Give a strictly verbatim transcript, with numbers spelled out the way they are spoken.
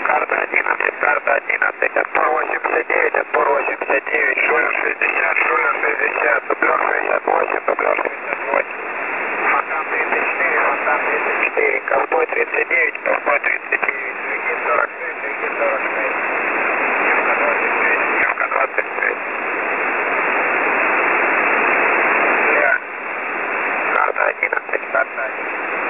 Карта одиннадцать, карта одиннадцать, отпор восемьдесят девять, отпор восемьдесят девять, шулер шестьдесят, шулер шестьдесят, дублер шестьдесят восемь, дублер шестьдесят восемь. Фонтан тридцать четыре, фонтан тридцать четыре, ковбой тридцать девять, ковбой тридцать девять, двигатель сорок шесть, двигатель сорок шесть, Емка двадцать шесть, Емка двадцать шесть. Зря. Карта одиннадцать, карта одиннадцать.